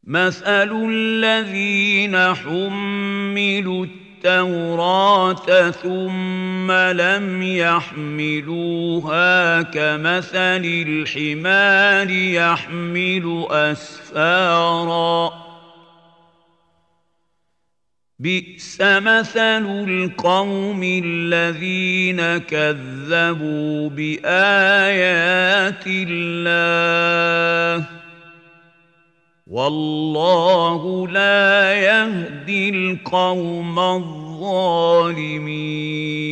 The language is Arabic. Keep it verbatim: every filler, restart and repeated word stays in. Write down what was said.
مثل الذين حملوا التوراة ثم لم يحملوها كمثل الحمار يحمل أسفارا بئس مثل القوم الذين كذبوا بآيات الله والله لا يهدي القوم الظالمين